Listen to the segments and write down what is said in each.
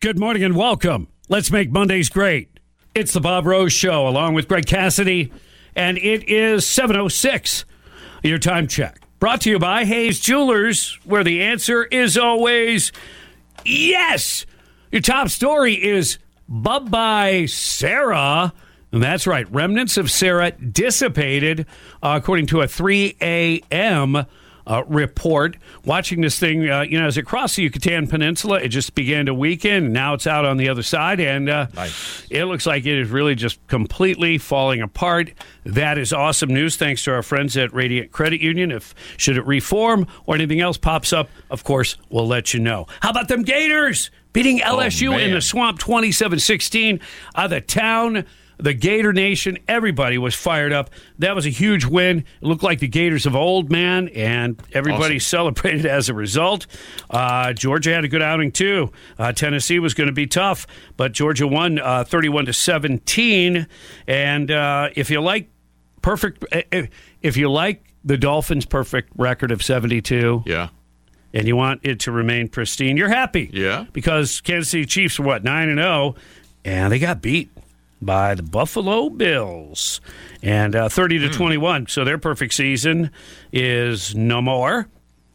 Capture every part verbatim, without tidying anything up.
Good morning and welcome. Let's make Mondays great. It's the Bob Rose Show along with Greg Cassidy, and it is seven oh six. Your time check. Brought to you by Hayes Jewelers, where the answer is always yes. Your top story is bye-bye Sarah. And that's right. Remnants of Sarah dissipated, uh, according to a three a.m. Uh, report. Watching this thing, uh, you know, as it crossed the Yucatan Peninsula, it just began to weaken. And now it's out on the other side, and uh, nice. It looks like it is really just completely falling apart. That is awesome news. Thanks to our friends at Radiant Credit Union. If should it reform or anything else pops up, of course, we'll let you know. How about them Gators beating L S U oh, in the Swamp twenty-seven sixteen? Uh, the town. The Gator Nation, everybody was fired up. That was a huge win. It looked like the Gators of old, man, and everybody awesome. Celebrated as a result. Uh, Georgia had a good outing, too. Uh, Tennessee was going to be tough, but Georgia won uh, thirty-one to seventeen. And uh, if you like perfect, if you like the Dolphins' perfect record of seventy-two, yeah, and you want it to remain pristine, you're happy, yeah, because Kansas City Chiefs were what nine and zero, and they got beat by the Buffalo Bills, and uh, thirty to twenty-one. So their perfect season is no more.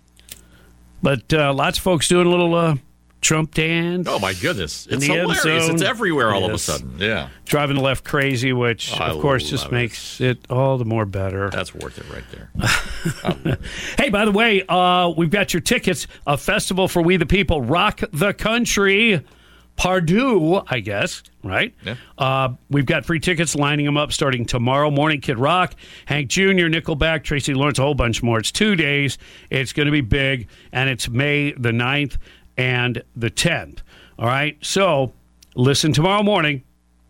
But uh, lots of folks doing a little uh, Trump dance. Oh my goodness, it's hilarious! It's everywhere all yes. of a sudden. Yeah, driving the left crazy, which oh, of course just makes it. it all the more better. That's worth it right there. oh. Hey, by the way, uh, we've got your tickets. A festival for We the People, Rock the Country. Pardue, I guess, right? Yeah. Uh, we've got free tickets lining them up starting tomorrow morning. Kid Rock, Hank Junior, Nickelback, Tracy Lawrence, a whole bunch more. It's two days. It's going to be big, and it's May the ninth and the tenth. All right? So listen tomorrow morning,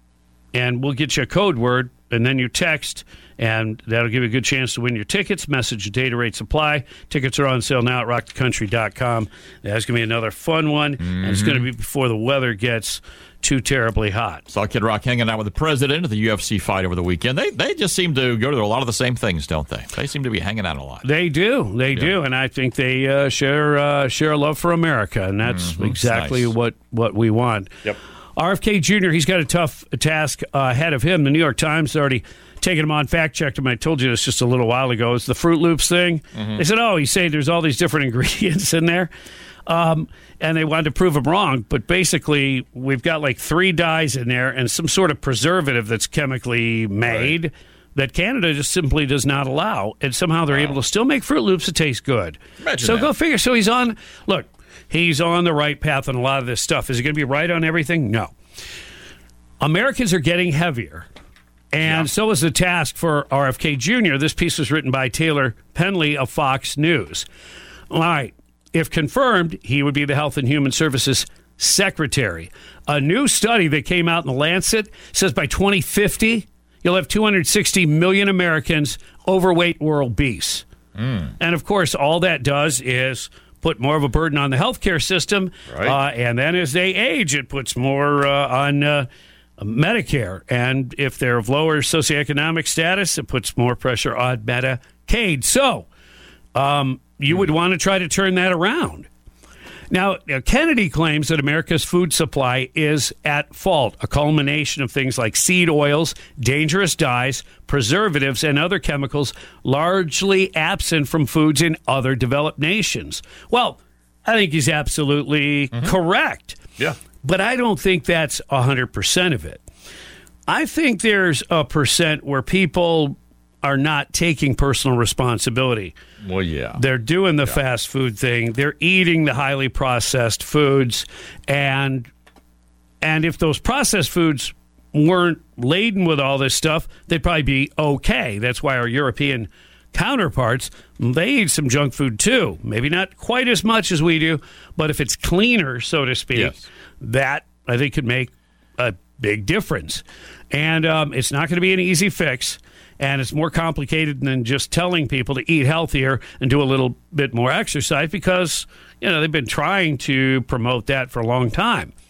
and we'll get you a code word, and then you text, and that'll give you a good chance to win your tickets. Message data rate supply. Tickets are on sale now at rock the country dot com. That's going to be another fun one, mm-hmm. and it's going to be before the weather gets too terribly hot. Saw Kid Rock hanging out with the president of the U F C fight over the weekend. They they just seem to go to a lot of the same things, don't they? They seem to be hanging out a lot. They do. They yeah. do, and I think they uh, share uh, share a love for America, and that's mm-hmm. exactly nice. what, what we want. Yep. R F K Junior, he's got a tough task uh, ahead of him. The New York Times already taken him on, fact-checked him. I told you this just a little while ago. It's the Fruit Loops thing. Mm-hmm. They said, oh, he's saying there's all these different ingredients in there. Um, and they wanted to prove him wrong. But basically, we've got like three dyes in there and some sort of preservative that's chemically made right. that Canada just simply does not allow. And somehow they're wow. able to still make Fruit Loops that taste good. Imagine so that. Go figure. So he's on, look, he's on the right path on a lot of this stuff. Is he going to be right on everything? No. Americans are getting heavier. And yeah. so is the task for R F K Junior This piece was written by Taylor Penley of Fox News. All right. If confirmed, he would be the Health and Human Services Secretary. A new study that came out in The Lancet says by twenty fifty, you'll have two hundred sixty million Americans overweight or obese. Mm. And, of course, all that does is put more of a burden on the healthcare system. Right. Uh, and then as they age, it puts more uh, on uh, Medicare. And if they're of lower socioeconomic status, it puts more pressure on Medicaid. So um, you mm. would want to try to turn that around. Now, Kennedy claims that America's food supply is at fault, a culmination of things like seed oils, dangerous dyes, preservatives, and other chemicals largely absent from foods in other developed nations. Well, I think he's absolutely mm-hmm. correct. Yeah. But I don't think that's one hundred percent of it. I think there's a percent where people are not taking personal responsibility. Well, yeah. They're doing the yeah. fast food thing. They're eating the highly processed foods. And and if those processed foods weren't laden with all this stuff, they'd probably be okay. That's why our European counterparts, they eat some junk food too. Maybe not quite as much as we do, but if it's cleaner, so to speak, yes. that I think could make a big difference. And um, it's not going to be an easy fix. And it's more complicated than just telling people to eat healthier and do a little bit more exercise because, you know, they've been trying to promote that for a long time.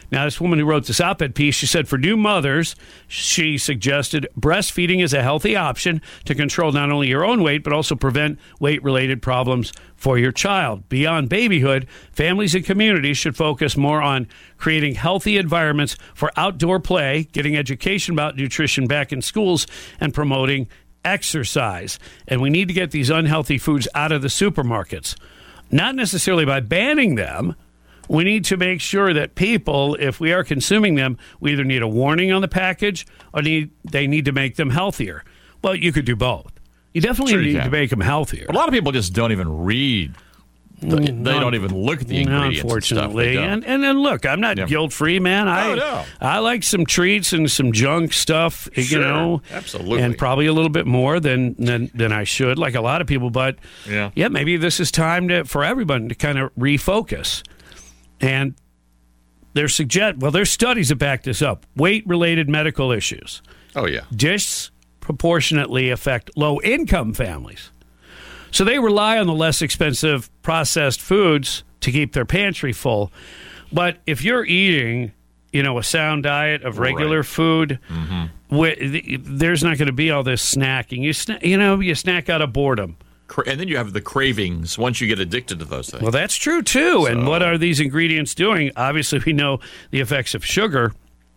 Now, this woman who wrote this op-ed piece, she said, for new mothers, she suggested breastfeeding is a healthy option to control not only your own weight, but also prevent weight-related problems for your child. Beyond babyhood, families and communities should focus more on creating healthy environments for outdoor play, getting education about nutrition back in schools, and promoting exercise. And we need to get these unhealthy foods out of the supermarkets. Not necessarily by banning them. We need to make sure that people, if we are consuming them, we either need a warning on the package or need they need to make them healthier. Well, you could do both. You definitely Sure you need can. to make them healthier. A lot of people just don't even read. They, they No. don't even look at the No, ingredients. unfortunately. And, stuff. They don't. And and then look, I'm not Yeah. guilt-free, man. I Oh, no. I like some treats and some junk stuff, you Sure. know. Absolutely. And probably a little bit more than, than than I should, like a lot of people. But Yeah. yeah, maybe this is time to for everyone to kind of refocus. And there's suggest well, there's studies that back this up. Weight-related medical issues Oh, yeah. disproportionately affect low-income families. So they rely on the less expensive processed foods to keep their pantry full. But if you're eating, you know, a sound diet of regular Right. food, Mm-hmm. wh- there's not going to be all this snacking. You sna- you know, you snack out of boredom. Cra- And then you have the cravings once you get addicted to those things. Well, that's true, too. And So- what are these ingredients doing? Obviously, we know the effects of sugar,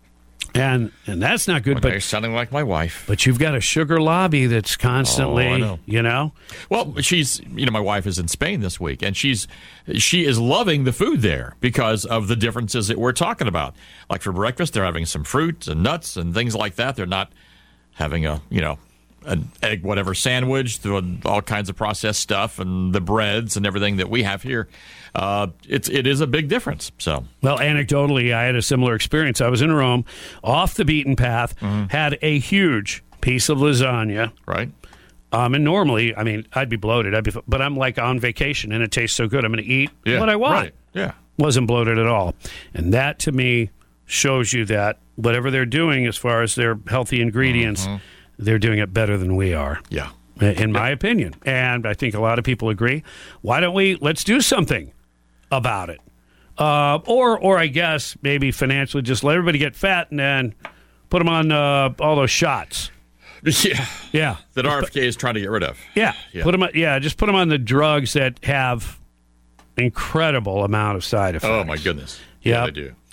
and and that's not good. Okay, But sounding like my wife. but you've got a sugar lobby that's constantly, Oh, I know. you know. Well, she's, you know, my wife is in Spain this week, and she's she is loving the food there because of the differences that we're talking about. Like for breakfast, they're having some fruit and nuts and things like that. They're not having a, you know, an egg whatever sandwich, through all kinds of processed stuff and the breads and everything that we have here. Uh, it's it is a big difference. So Well, anecdotally, I had a similar experience. I was in Rome, off the beaten path, had a huge piece of lasagna. right, Um, and normally, I mean, I'd be bloated, I'd be, but I'm like on vacation, and it tastes so good. I'm going to eat yeah, what I want. Right. Yeah, Wasn't bloated at all, and that to me shows you that whatever they're doing as far as their healthy ingredients, they're doing it better than we are. yeah. In my opinion. And I think a lot of people agree. Why don't we, let's do something about it. Uh, or, or I guess maybe financially just let everybody get fat and then put them on uh, all those shots. Yeah, Yeah. that R F K is trying to get rid of. Yeah. Yeah. Put them, yeah, just put them on the drugs that have incredible amount of side effects. Oh my goodness. Yeah, Yep. they do.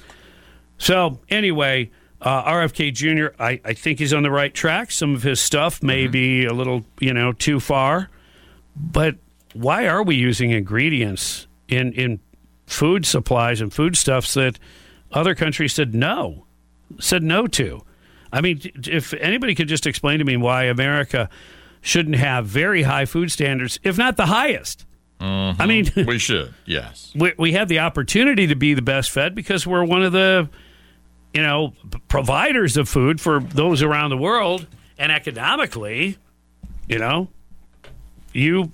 So anyway, uh, R F K Junior, I, I think he's on the right track. Some of his stuff may Mm-hmm. be a little, you know, too far. But why are we using ingredients in, in food supplies and foodstuffs that other countries said no, said no to? I mean, if anybody could just explain to me why America shouldn't have very high food standards, if not the highest. I mean, We should. Yes. we, we have the opportunity to be the best fed because we're one of the, you know, p- providers of food for those around the world. And economically, you know, you,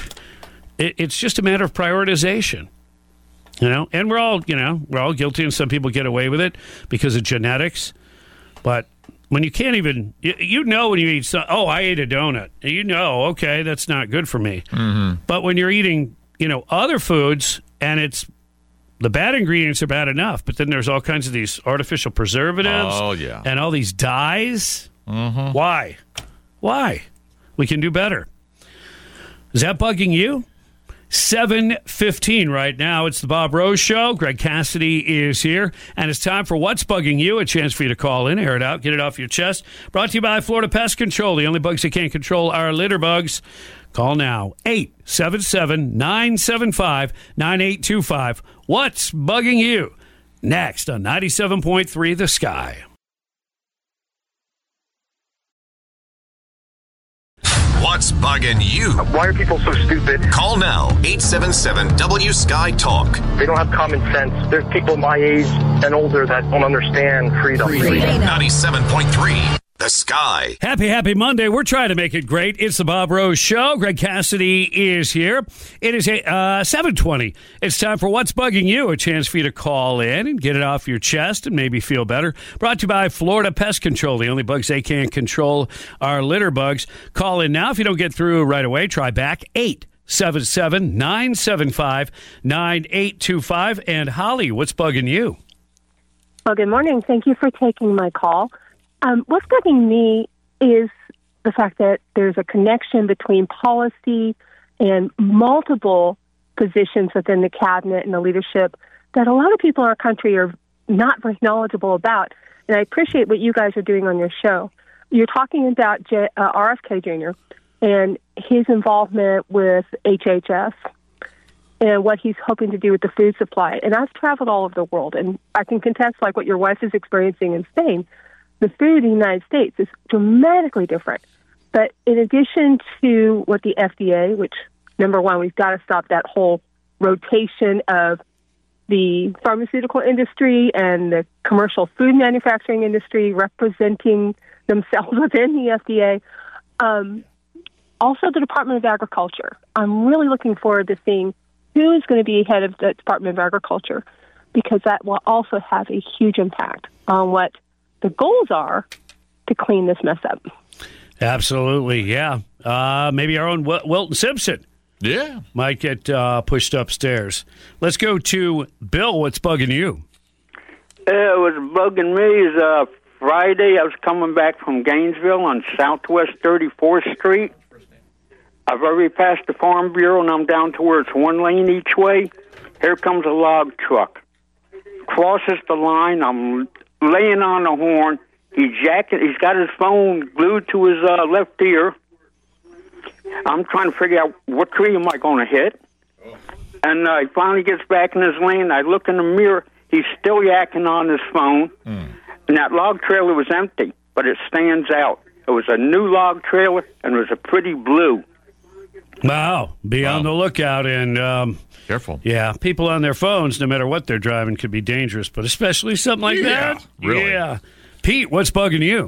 it, it's just a matter of prioritization, you know, and we're all, you know, we're all guilty and some people get away with it because of genetics. But when you can't even, you, you know, when you eat, some, oh, I ate a donut. You know, okay, that's not good for me. Mm-hmm. But when you're eating, you know, other foods and it's, the bad ingredients are bad enough, but then there's all kinds of these artificial preservatives. Oh, yeah. And all these dyes. Mm-hmm. Why? Why? We can do better. Is that bugging you? seven fifteen right now. It's the Bob Rose Show. Greg Cassidy is here. And it's time for What's Bugging You, a chance for you to call in, air it out, get it off your chest. Brought to you by Florida Pest Control. The only bugs they can't control are litter bugs. Call now, eight seven seven, nine seven five, nine eight two five. What's bugging you? Next on ninety-seven point three The Sky. What's bugging you? Why are people so stupid? Call now, eight seven seven W Sky Talk. They don't have common sense. There's people my age and older that don't understand freedom. ninety-seven point three The Sky. Happy, happy Monday. We're trying to make it great. It's the Bob Rose Show. Greg Cassidy is here. It is uh, seven twenty. It's time for What's Bugging You, a chance for you to call in and get it off your chest and maybe feel better. Brought to you by Florida Pest Control. The only bugs they can't control are litter bugs. Call in now. If you don't get through right away, try back. eight seven seven, nine seven five, nine eight two five. And Holly, what's bugging you? Well, good morning. Thank you for taking my call. Um, what's bugging me is the fact that there's a connection between policy and multiple positions within the cabinet and the leadership that a lot of people in our country are not very knowledgeable about. And I appreciate what you guys are doing on your show. You're talking about J- uh, R F K Junior and his involvement with H H S and what he's hoping to do with the food supply. And I've traveled all over the world, and I can contest, like what your wife is experiencing in Spain, the food in the United States is dramatically different. But in addition to what the F D A, which, number one, we've got to stop that whole rotation of the pharmaceutical industry and the commercial food manufacturing industry representing themselves within the F D A. Um, also, the Department of Agriculture. I'm really looking forward to seeing who is going to be head of the Department of Agriculture, because that will also have a huge impact on what the goals are to clean this mess up. Absolutely, yeah. Uh, maybe our own Wil- Wilton Simpson. Yeah. Might get uh, pushed upstairs. Let's go to Bill. What's bugging you? Uh, it was bugging me is uh, Friday. I was coming back from Gainesville on Southwest thirty-fourth Street. I've already passed the Farm Bureau, and I'm down to where it's one lane each way. Here comes a log truck. Crosses the line. I'm laying on the horn. He jacket. He's got his phone glued to his uh, left ear. I'm trying to figure out what tree am I going to hit. And uh, he finally gets back in his lane. I look in the mirror. He's still yakking on his phone. Mm. And that log trailer was empty, but it stands out. It was a new log trailer, and it was a pretty blue. Wow. Be wow. on the lookout. And um, careful. Yeah, people on their phones, no matter what they're driving, could be dangerous, but especially something like yeah, that. Really. Yeah. Pete, what's bugging you?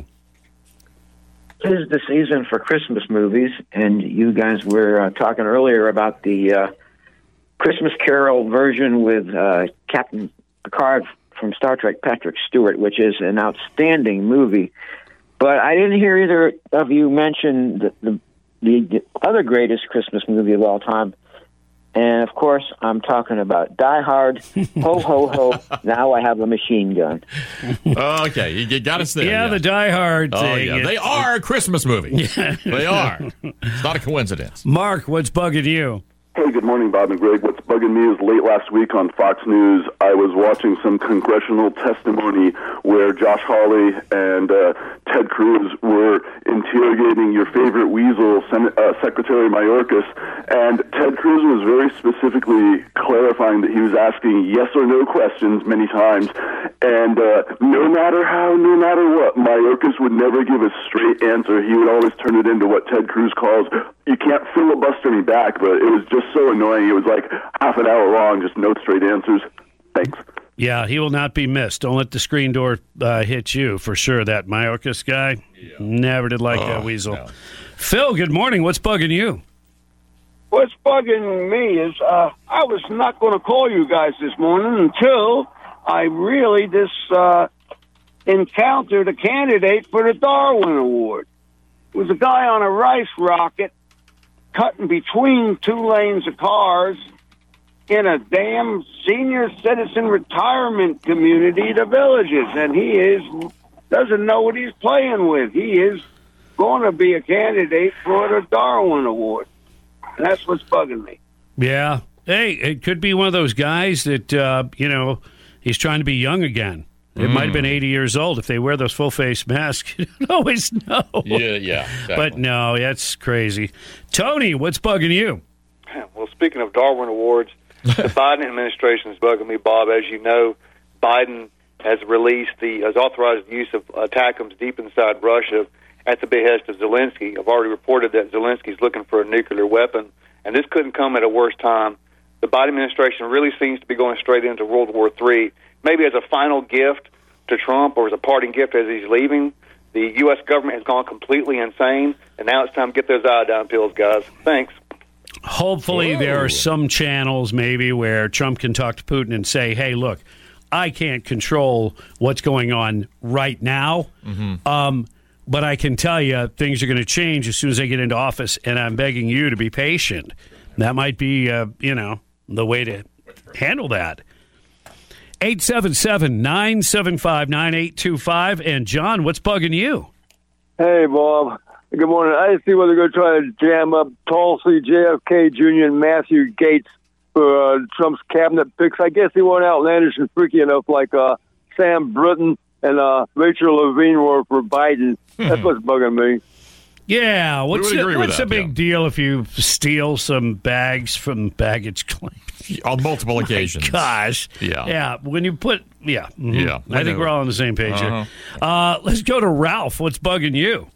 This is the season for Christmas movies, and you guys were uh, talking earlier about the uh, Christmas Carol version with uh, Captain Picard from Star Trek, Patrick Stewart, which is an outstanding movie. But I didn't hear either of you mention the, the, the other greatest Christmas movie of all time. And, of course, I'm talking about Die Hard, Ho, Ho, Ho, Now I Have a Machine Gun. Okay, you got us there. Yeah, yeah. The Die Hard oh, thing. Yeah. They are a Christmas movie. Yeah. They are. It's not a coincidence. Mark, what's bugging you? Hey, good morning, Bob and Greg. What's bugging me is late last week on Fox News, I was watching some congressional testimony where Josh Hawley and uh, Ted Cruz were interrogating your favorite weasel, Sen- uh, Secretary Mayorkas, and Ted Cruz was very specifically clarifying that he was asking yes or no questions many times, and uh, no matter how, no matter what, Mayorkas would never give a straight answer. He would always turn it into what Ted Cruz calls, you can't filibuster me back, but it was just so annoying. It was like half an hour long, just no straight answers. Thanks. Yeah, he will not be missed. Don't let the screen door uh, hit you, for sure. That Mayorkas guy, yeah. Never did like oh, that weasel. No. Phil, good morning. What's bugging you? What's bugging me is uh, I was not going to call you guys this morning until I really just uh, encountered a candidate for the Darwin Award. It was a guy on a rice rocket cutting between two lanes of cars in a damn senior citizen retirement community, the Villages, and he is doesn't know what he's playing with. He is going to be a candidate for the Darwin Award. And that's what's bugging me. Yeah. Hey, it could be one of those guys that, uh, you know, he's trying to be young again. It mm. might have been eighty years old. If they wear those full-face masks, you don't always know. Yeah, yeah. Exactly. But no, that's crazy. Tony, what's bugging you? Well, speaking of Darwin Awards, the Biden administration is bugging me, Bob. As you know, Biden has released the, has authorized the use of ATACMS deep inside Russia at the behest of Zelensky. I've already reported that Zelensky's looking for a nuclear weapon, and this couldn't come at a worse time. The Biden administration really seems to be going straight into World War Three. Maybe as a final gift to Trump or as a parting gift as he's leaving. The U S government has gone completely insane, and now it's time to get those iodine pills, guys. Thanks. Hopefully Whoa. There are some channels maybe where Trump can talk to Putin and say, hey, look, I can't control what's going on right now, mm-hmm. um, but I can tell you things are going to change as soon as I get into office, and I'm begging you to be patient. That might be, uh, you know, the way to handle that. eight seven seven, nine seven five, nine eight two five. And, John, what's bugging you? Hey, Bob. Good morning. I see whether they're going to try to jam up Tulsi, J F K Junior, and Matthew Gates for uh, Trump's cabinet picks. I guess they weren't outlandish and freaky enough like uh, Sam Britton and uh, Rachel Levine were for Biden. That's what's bugging me. Yeah, what's, We would the, agree with what's that, the big yeah. deal if you steal some bags from baggage claim? On multiple occasions. Gosh. Yeah. Yeah, when you put, yeah. mhm. Yeah, I think know. we're all on the same page Uh-huh. here. Uh, let's go to Ralph. What's bugging you?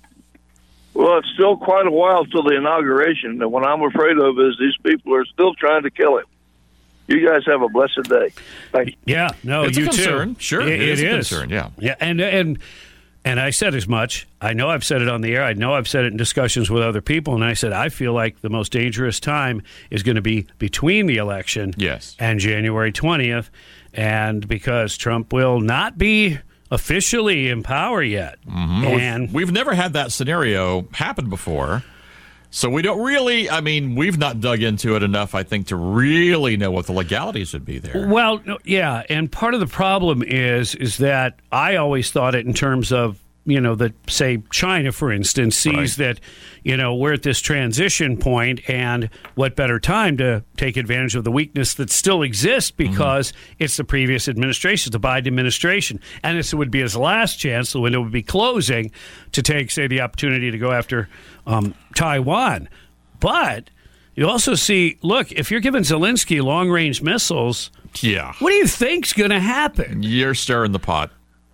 Well, it's still quite a while till the inauguration, and what I'm afraid of is these people are still trying to kill him. You guys have a blessed day. Thank you. Yeah, no, It's a you concern. too. Sure, it, it is it a is. concern, yeah. yeah, and and and I said as much. I know I've said it on the air. I know I've said it in discussions with other people, and I said I feel like the most dangerous time is going to be between the election, yes. and January twentieth, and because Trump will not be officially in power yet, Mm-hmm. and we've, we've never had that scenario happen before. So we don't really, I mean, we've not dug into it enough, I think, to really know what the legalities would be there. Well, no, yeah, and part of the problem is is that I always thought it in terms of, you know, that, say, China, for instance, sees Right. that, you know, we're at this transition point, and what better time to take advantage of the weakness that still exists because mm-hmm. it's the previous administration, the Biden administration. And this would be his last chance, the window would be closing, to take, say, the opportunity to go after um, Taiwan. But you also see, look, if you're giving Zelensky long-range missiles, yeah, what do you think's going to happen? You're stirring the pot.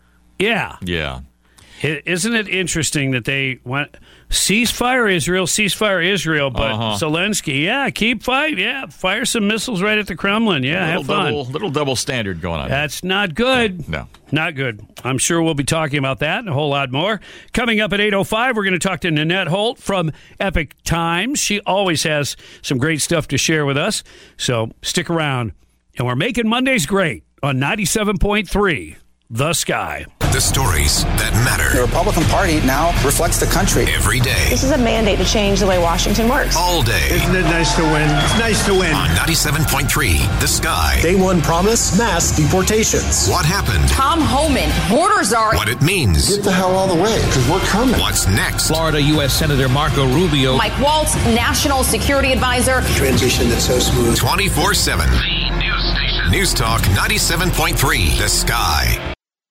Yeah. Yeah. Isn't it interesting that they want ceasefire Israel, ceasefire Israel, but Uh-huh. Zelensky, yeah, keep fight, yeah, fire some missiles right at the Kremlin, yeah, little have fun. Double, little double standard going on. That's not good. No. Not good. I'm sure we'll be talking about that and a whole lot more. Coming up at eight oh five, we're going to talk to Nanette Holt from Epic Times. She always has some great stuff to share with us, so stick around. And we're making Mondays great on ninety-seven point three The Sky. The stories that matter. The Republican Party now reflects the country. Every day. This is a mandate to change the way Washington works. All day. Isn't it nice to win? It's nice to win. On ninety-seven point three The Sky. Day one promise, mass deportations. What happened? Tom Homan, borders are... What it means. Get the hell out of the way, because we're coming. What's next? Florida U S Senator Marco Rubio. Mike Waltz, National Security Advisor. The transition that's so smooth. twenty-four seven. The News Station. News Talk ninety-seven point three The Sky.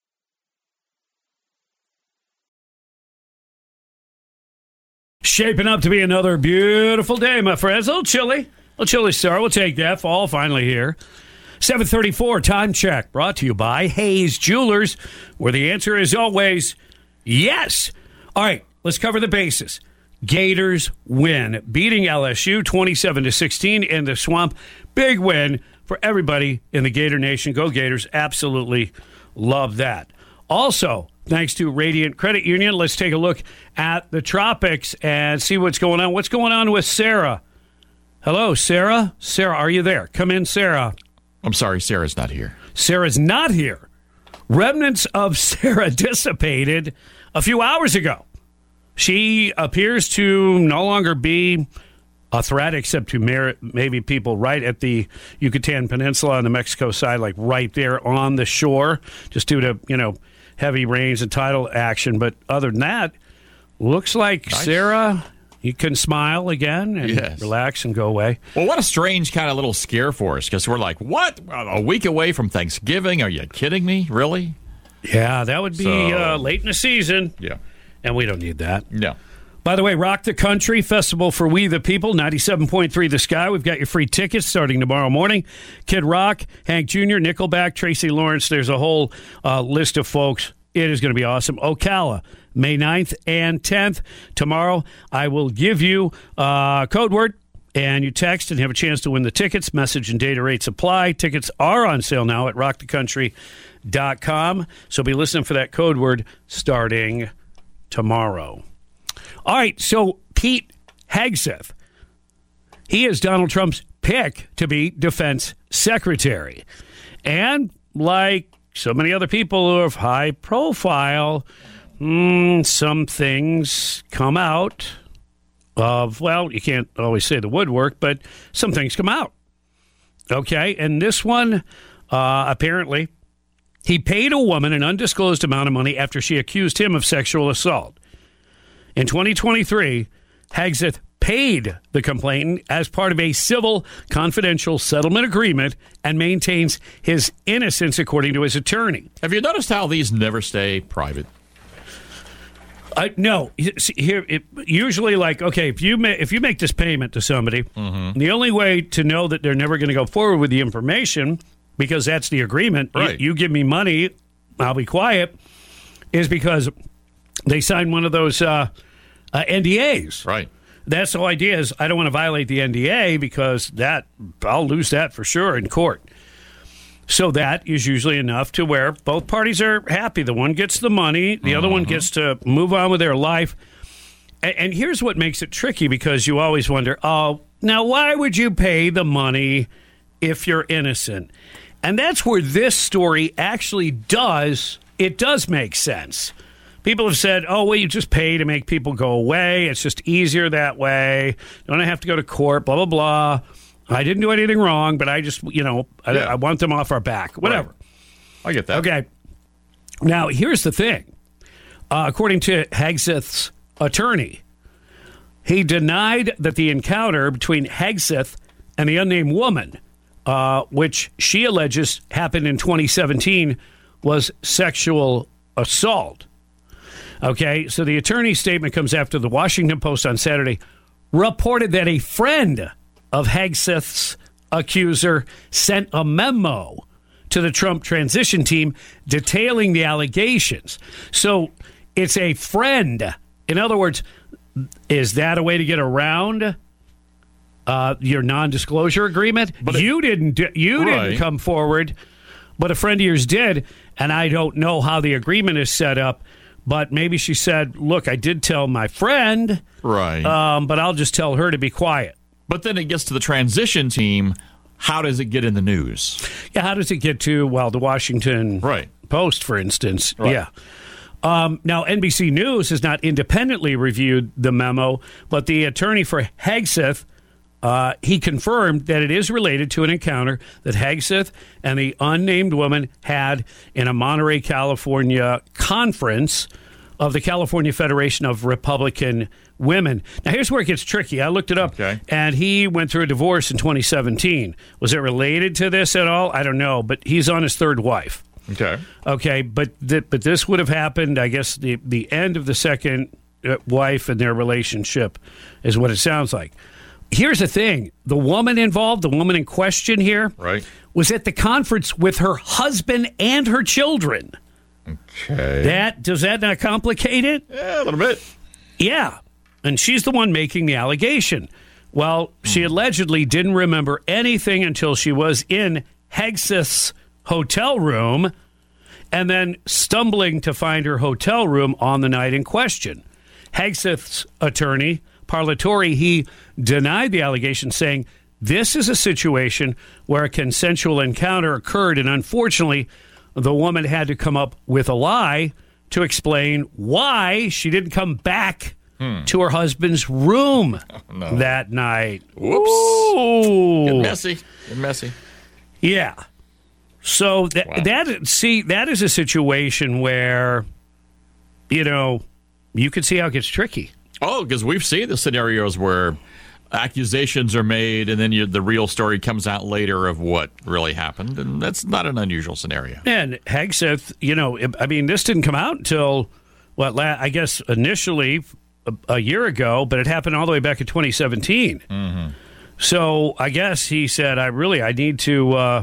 Shaping up to be another beautiful day, my friends. A little chilly. A little chilly start. We'll take that. Fall finally here. seven thirty-four, time check. Brought to you by Hayes Jewelers, where the answer is always yes. All right, let's cover the bases. Gators win, beating L S U twenty-seven to sixteen in the Swamp. Big win for everybody in the Gator Nation. Go Gators. Absolutely love that. Also, thanks to Radiant Credit Union, let's take a look at the tropics and see what's going on. What's going on with Sarah? Hello, Sarah? Sarah, are you there? Come in, Sarah. I'm sorry, Sarah's not here. Sarah's not here. Remnants of Sarah dissipated a few hours ago. She appears to no longer be a threat, except to mer- maybe people right at the Yucatan Peninsula on the Mexico side, like right there on the shore, just due to, you know, heavy rains and tidal action. But other than that, looks like nice. Sarah, you can smile again and yes. relax and go away. Well, what a strange kind of little scare for us, because we're like, what? A week away from Thanksgiving? Are you kidding me? Really? Yeah, that would be so, uh, late in the season. Yeah. And we don't need that. No. By the way, Rock the Country Festival for We the People, ninety-seven point three The Sky. We've got your free tickets starting tomorrow morning. Kid Rock, Hank Junior, Nickelback, Tracy Lawrence. There's a whole uh, list of folks. It is going to be awesome. Ocala, May ninth and tenth. Tomorrow, I will give you a uh, code word, and you text and have a chance to win the tickets. Message and data rates apply. Tickets are on sale now at rock the country dot com. So be listening for that code word starting tomorrow. All right, so Pete Hegseth, he is Donald Trump's pick to be defense secretary. And like so many other people who have high profile, mm, some things come out of, well, you can't always say the woodwork, but some things come out. Okay, and this one uh, apparently He paid a woman an undisclosed amount of money after she accused him of sexual assault. In twenty twenty-three, Hegseth paid the complainant as part of a civil confidential settlement agreement and maintains his innocence, according to his attorney. Have you noticed how these never stay private? Uh, no, See, here it, usually, like, okay, if you ma- if you make this payment to somebody, Mm-hmm. the only way to know that they're never going to go forward with the information, because that's the agreement, you- Right. you give me money, I'll be quiet, is because they signed one of those uh, uh, N D As. Right. That's the whole idea is I don't want to violate the N D A because that I'll lose that for sure in court. So that is usually enough to where both parties are happy. The one gets the money, the mm-hmm. other one gets to move on with their life. And, and here's what makes it tricky, because you always wonder, oh, now why would you pay the money if you're innocent? And that's where this story actually does, it does make sense. People have said, oh, well, you just pay to make people go away. It's just easier that way. Don't have to go to court, blah, blah, blah. I didn't do anything wrong, but I just, you know, I, Yeah. I want them off our back. Whatever. Right. I get that. Okay. Now, here's the thing. Uh, according to Hegseth's attorney, he denied that the encounter between Hegseth and the unnamed woman, uh, which she alleges happened in twenty seventeen, was sexual assault. Okay, so the attorney's statement comes after the Washington Post on Saturday reported that a friend of Hegseth's accuser sent a memo to the Trump transition team detailing the allegations. So it's a friend. In other words, is that a way to get around uh, your non-disclosure agreement? But you it, didn't. Do, you right. didn't come forward, but a friend of yours did, and I don't know how the agreement is set up. But maybe she said, look, I did tell my friend, right? Um, but I'll just tell her to be quiet. But then it gets to the transition team. How does it get in the news? Yeah, how does it get to, well, the Washington right. Post, for instance? Right. Yeah. Um, now, N B C News has not independently reviewed the memo, but the attorney for Hegseth, uh, he confirmed that it is related to an encounter that Hegseth and the unnamed woman had in a Monterey, California conference of the California Federation of Republican Women. Now, here's where it gets tricky. I looked it up, okay. and he went through a divorce in twenty seventeen. Was it related to this at all? I don't know, but he's on his third wife. Okay. Okay, but th- but this would have happened, I guess, the, the end of the second uh, wife and their relationship is what it sounds like. Here's the thing. The woman involved, the woman in question here, right. was at the conference with her husband and her children. Okay. That does that not complicate it? Yeah, a little bit. Yeah. And she's the one making the allegation. Well, she allegedly didn't remember anything until she was in Hegseth's hotel room and then stumbling to find her hotel room on the night in question. Hegseth's attorney, Parlatore, he denied the allegation, saying this is a situation where a consensual encounter occurred, and unfortunately, the woman had to come up with a lie to explain why she didn't come back hmm. to her husband's room oh, no. that night. Whoops. Ooh. Get messy. Get messy. Yeah. So that, wow. that see that is a situation where, you know, you can see how it gets tricky. Oh, because we've seen the scenarios where accusations are made and then you, the real story comes out later of what really happened, and that's not an unusual scenario. And Hegseth, you know, I mean, this didn't come out until, what, I guess initially a, a year ago, but it happened all the way back in twenty seventeen. Mm-hmm. So I guess he said, I really, I need to, uh,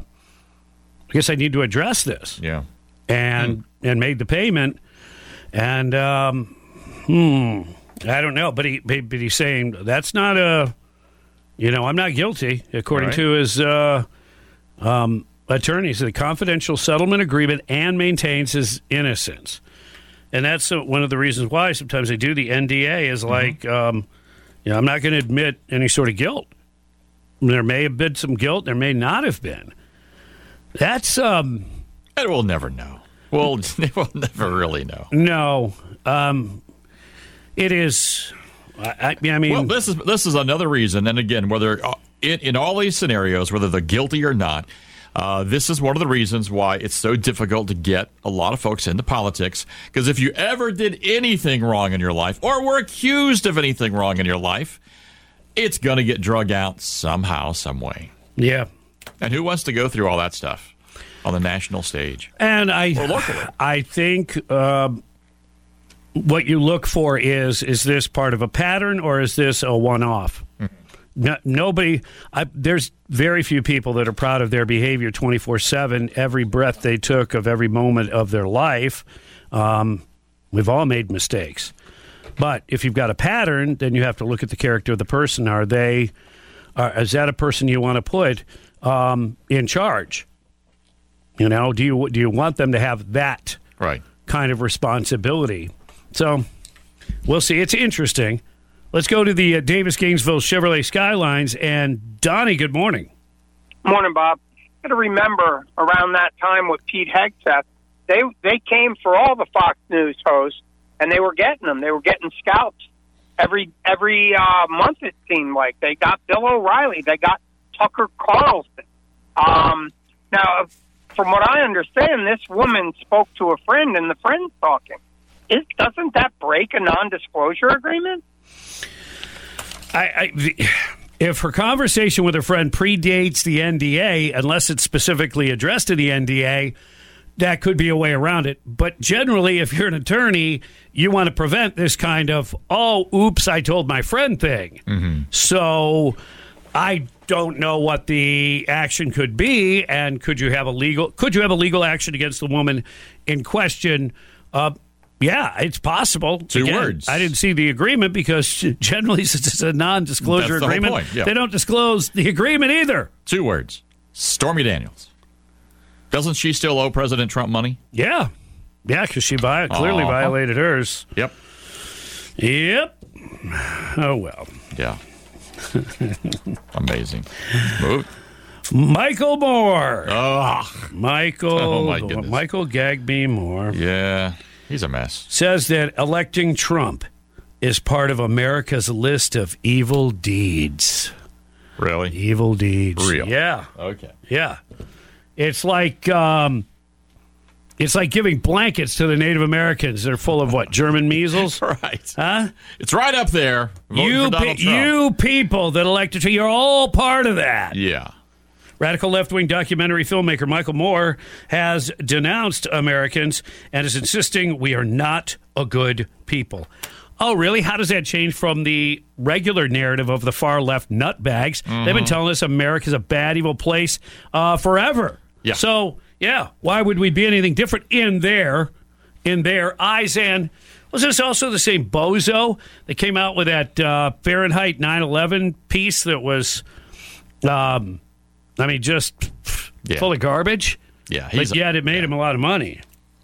I guess I need to address this. Yeah. And, mm. and made the payment. And, um, hmm, I don't know, but he but he's saying that's not a, you know, I'm not guilty, according right. to his uh, um, attorneys, the confidential settlement agreement, and maintains his innocence. And that's uh, one of the reasons why sometimes they do the N D A is like, mm-hmm. um, you know, I'm not going to admit any sort of guilt. There may have been some guilt, there may not have been. That's um, and we'll never know. We'll we'll never really know. No. Um, It is. I, I mean, well, this is this is another reason, and again, whether in, in all these scenarios, whether they're guilty or not, Uh, this is one of the reasons why it's so difficult to get a lot of folks into politics, because if you ever did anything wrong in your life or were accused of anything wrong in your life, it's going to get drug out somehow, some way. Yeah. And who wants to go through all that stuff on the national stage? And I, or locally? I think um, what you look for is, is this part of a pattern or is this a one-off? Mm-hmm. No, nobody, I, there's very few people that are proud of their behavior twenty-four seven, every breath they took of every moment of their life. Um, we've all made mistakes. But if you've got a pattern, then you have to look at the character of the person. Are they, are, is that a person you want to put um, in charge? You know, do you do you want them to have that right. kind of responsibility? So we'll see. It's interesting. Let's go to the uh, Davis Gainesville Chevrolet Skylines. And Donnie, good morning. Morning, Bob. You got to remember around that time with Pete Hegseth, they they came for all the Fox News hosts, and they were getting them. They were getting scouts every every uh, month. It seemed like they got Bill O'Reilly, they got Tucker Carlson. Um, now, from what I understand, this woman spoke to a friend, and the friend's talking. Is, doesn't that break a non-disclosure agreement? I, I, if her conversation with her friend predates the N D A, unless it's specifically addressed to the N D A, that could be a way around it. But generally, if you're an attorney, you want to prevent this kind of, oh, oops, I told my friend thing. Mm-hmm. So I don't know what the action could be, and could you have a legal could you have a legal action against the woman in question? Uh, Yeah, it's possible. Two Again, words. I didn't see the agreement because generally since it's a non-disclosure That's the agreement, whole point, yeah. they don't disclose the agreement either. Two words. Stormy Daniels. Doesn't she still owe President Trump money? Yeah. Yeah, because she vi- clearly Uh-huh. violated hers. Yep. Yep. Oh, well. Yeah. Amazing. Move. Michael Moore. Oh. Michael. Oh, my goodness. Michael Gagby Moore. Yeah. He's a mess. Says that electing Trump is part of America's list of evil deeds. Really? Evil deeds. Real? Yeah. Okay. Yeah. It's like um, it's like giving blankets to the Native Americans. They're full of what? German measles? Right. Huh? It's right up there. Voting You, for Donald pe- Trump. you people that elected Trump, you're all part of that. Yeah. Radical left-wing documentary filmmaker Michael Moore has denounced Americans and is insisting we are not a good people. Oh, really? How does that change from the regular narrative of the far-left nutbags? Mm-hmm. They've been telling us America's a bad, evil place uh, forever. Yeah. So, yeah, why would we be anything different in their, in their eyes? And was this also the same bozo that came out with that uh, Fahrenheit nine eleven piece that was... Um, I mean, just Yeah. full of garbage. Yeah. But He's a- yet it made him a lot of money.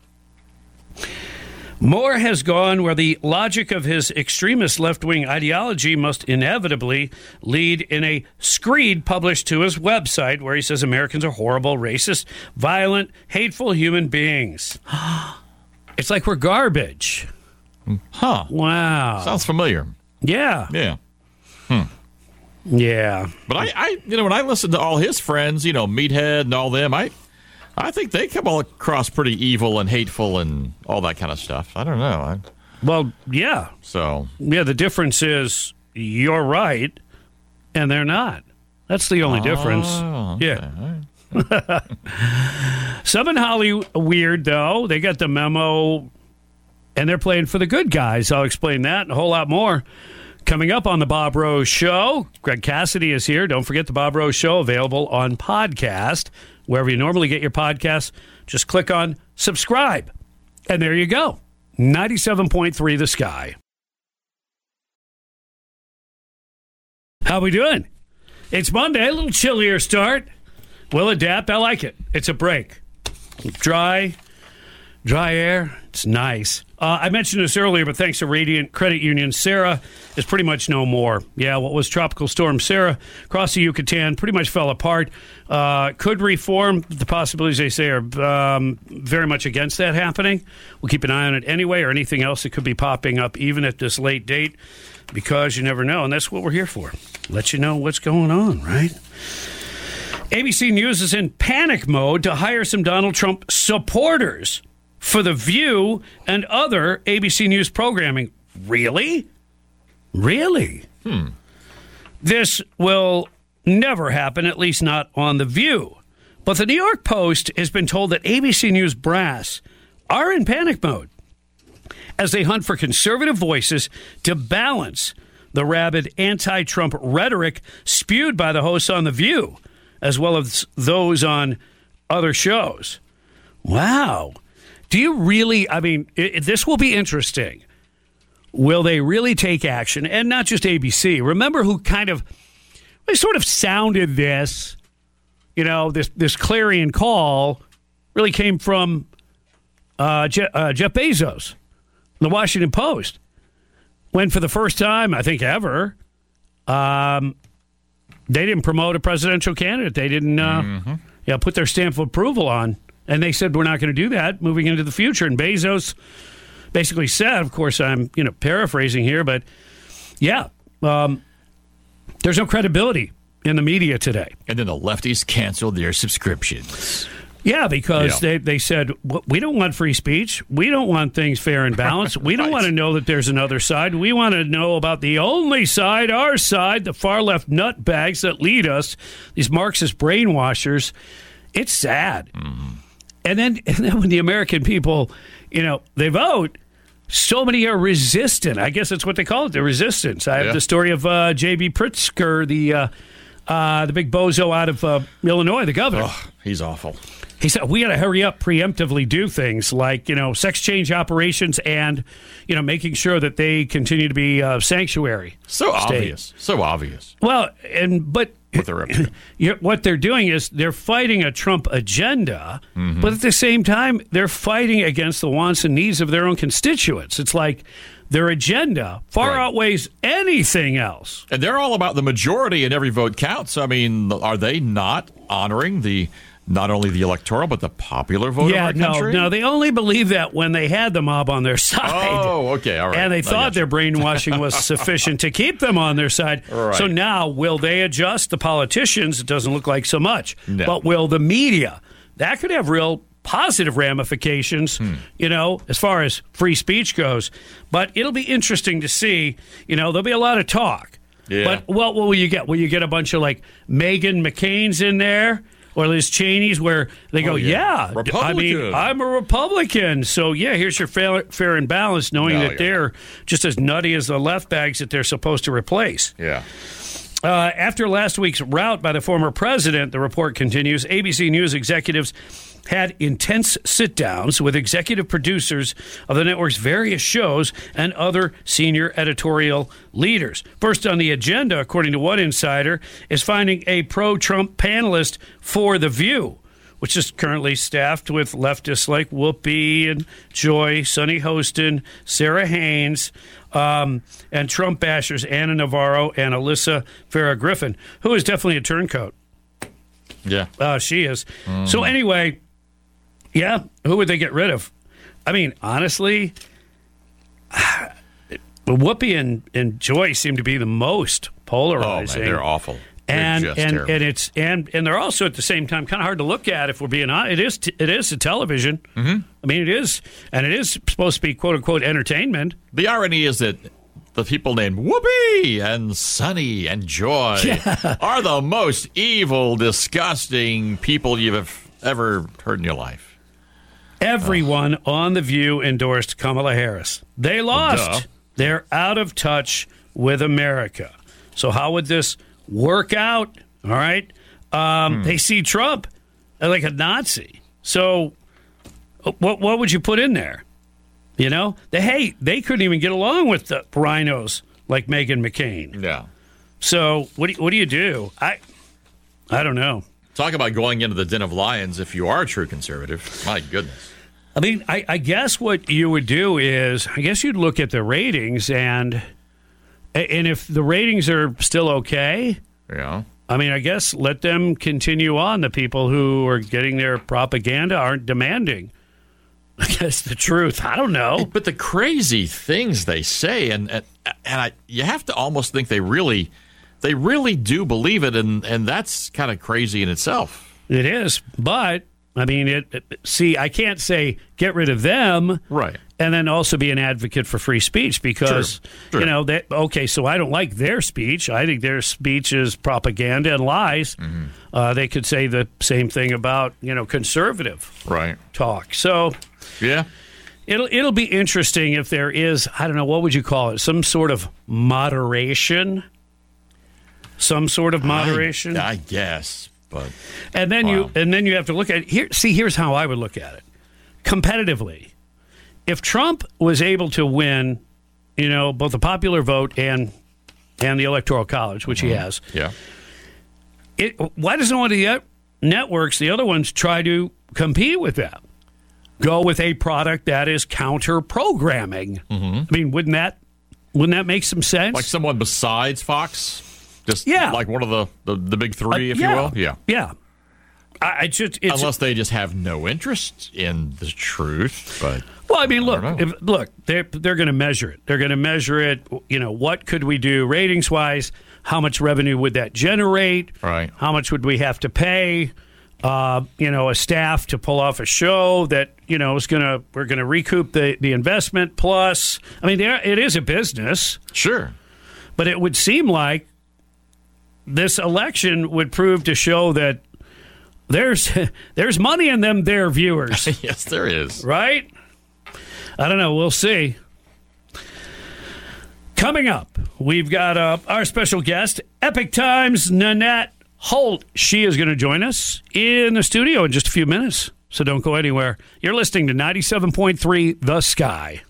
Moore has gone where the logic of his extremist left-wing ideology must inevitably lead in a screed published to his website where he says Americans are horrible, racist, violent, hateful human beings. It's like we're garbage. Huh. Wow. Sounds familiar. Yeah. Yeah. Hmm. Yeah. But I, I, you know, when I listen to all his friends, you know, Meathead and all them, I, I think they come all across pretty evil and hateful and all that kind of stuff. I don't know. I, Well, yeah. so Yeah, the difference is you're right and they're not. That's the only difference. Oh, okay. Yeah. Some in Hollywood weird, though. They got the memo and they're playing for the good guys. I'll explain that and a whole lot more coming up on the Bob Rose Show. Greg Cassidy is here. Don't forget the Bob Rose Show, available on podcast. Wherever you normally get your podcasts, just click on subscribe. And there you go. ninety-seven point three The Sky. How we doing? It's Monday, a little chillier start. We'll adapt. I like it. It's a break. Dry, dry air. It's nice. Uh, I mentioned this earlier, but thanks to Radiant Credit Union, Sarah is pretty much no more. Yeah, what was Tropical Storm Sarah across the Yucatan pretty much fell apart. Uh, could reform. The possibilities, they say, are um, very much against that happening. We'll keep an eye on it anyway, or anything else that could be popping up even at this late date, because you never know, and that's what we're here for. Let you know what's going on, right? A B C News is in panic mode to hire some Donald Trump supporters for The View and other A B C News programming. Really? Really? Hmm. This will never happen, at least not on The View. But the New York Post has been told that A B C News brass are in panic mode as they hunt for conservative voices to balance the rabid anti-Trump rhetoric spewed by the hosts on The View, as well as those on other shows. Wow. Do you really, I mean, it, this will be interesting. Will they really take action? And not just A B C. Remember who kind of, they sort of sounded this, you know, this, this clarion call really came from uh, Je- uh, Jeff Bezos, the Washington Post. When for the first time, I think ever, um, they didn't promote a presidential candidate. They didn't uh, Mm-hmm. yeah, put their stamp of approval on. And they said, we're not going to do that moving into the future. And Bezos basically said, of course, I'm you know paraphrasing here, but yeah, um, there's no credibility in the media today. And then the lefties canceled their subscriptions. Yeah, because Yeah. they, they said, we don't want free speech. We don't want things fair and balanced. We don't want to know that there's another side. We want to know about the only side, our side, the far-left nutbags that lead us, these Marxist brainwashers. It's sad. Mm-hmm. And then, and then when the American people, you know, they vote, so many are resistant. I guess that's what they call it, the resistance. I have Yeah. the story of uh, J B. Pritzker, the uh, uh, the big bozo out of uh, Illinois, the governor. Oh, he's awful. He said, we got to hurry up, preemptively do things like, you know, sex change operations and, you know, making sure that they continue to be uh, sanctuary. So state. obvious. So obvious. Well, and but What they're up to. you're, what they're doing is they're fighting a Trump agenda, Mm-hmm. but at the same time, they're fighting against the wants and needs of their own constituents. It's like their agenda far Right. outweighs anything else. And they're all about the majority and every vote counts. I mean, are they not honoring the not only the electoral but the popular vote yeah, of our country? no, no, they only believe that when they had the mob on their side. Oh, okay, all right. And they I thought got you. their brainwashing was sufficient to keep them on their side. Right. So now, will they adjust? The politicians, it doesn't look like so much. No. But will the media? That could have real positive ramifications, Hmm. you know, as far as free speech goes. But it'll be interesting to see. You know, there'll be a lot of talk. Yeah. But what will you get? Will you get a bunch of, like, Meghan McCain's in there? Or Liz Cheney's, where they go, Oh, yeah, yeah. I mean, Republican. I'm a Republican. So, yeah, here's your fair, fair and balanced, knowing No, that you're they're just as nutty as the left bags that they're supposed to replace. Yeah. Uh, after last week's rout by the former president, the report continues, A B C News executives had intense sit-downs with executive producers of the network's various shows and other senior editorial leaders. First on the agenda, according to one insider, is finding a pro-Trump panelist for The View, which is currently staffed with leftists like Whoopi and Joy, Sonny Hostin, Sarah Haynes, um, and Trump bashers Anna Navarro and Alyssa Farah Griffin, who is definitely a turncoat. Yeah. Uh, she is. Mm. So anyway, yeah, who would they get rid of? I mean, honestly, Whoopi and, and Joy seem to be the most Oh, polarizing. man, they're awful. They're And just and, terrible. and it's and and they're also at the same time kind of hard to look at if we're being honest. It is t- it is a television. Mm-hmm. I mean, it is, and it is supposed to be quote unquote entertainment. The irony is that the people named Whoopi and Sonny and Joy Yeah. are the most evil, disgusting people you've ever heard in your life. Everyone on The View endorsed Kamala Harris. They lost. duh. They're out of touch with America. So how would this work out? All right. Um, They see Trump like a Nazi. So what what would you put in there? You know, they hey, they couldn't even get along with the rhinos like Meghan McCain. Yeah. So what do you, what do you do? I I don't know. Talk about going into the den of lions if you are a true conservative. My goodness. I mean, I, I guess what you would do is, I guess you'd look at the ratings, and and if the ratings are still okay, Yeah. I mean, I guess let them continue on. The people who are getting their propaganda aren't demanding. I guess the truth. I don't know. But the crazy things they say, and and, and I, you have to almost think they really they really do believe it, and, and that's kind of crazy in itself. It is, but I mean, it. it see, I can't say get rid of them, right, and then also be an advocate for free speech because True. True. you know that. Okay, so I don't like their speech. I think their speech is propaganda and lies. Mm-hmm. Uh, they could say the same thing about you know conservative right talk. So yeah. It'll it'll be interesting if there is, I don't know, what would you call it? Some sort of moderation? Some sort of moderation? I, I guess, but and then wow. you and then you have to look at it. Here see here's how I would look at it. Competitively. If Trump was able to win, you know, both the popular vote and and the Electoral College, which mm-hmm. he has. Yeah. It why doesn't one of the networks, the other ones, try to compete with that? Go with a product that is counter programming. Mm-hmm. I mean, wouldn't that wouldn't that make some sense? Like someone besides Fox, just yeah. like one of the, the, the big three, uh, if yeah. you will. Yeah, yeah. I, I just it's, unless they just have no interest in the truth. But well, I mean, look, I if, look, they're they're going to measure it. They're going to measure it. You know, what could we do ratings wise? How much revenue would that generate? Right. How much would we have to pay? Uh, you know, a staff to pull off a show that, you know, is going to, we're going to recoup the, the investment plus. I mean, there, it is a business. Sure. But it would seem like this election would prove to show that there's there's money in them there viewers. Yes, there is. Right? I don't know. We'll see. Coming up, we've got uh, our special guest, Epic Times Nanette Holt. She is going to join us in the studio in just a few minutes, so don't go anywhere. You're listening to ninety-seven point three The Sky.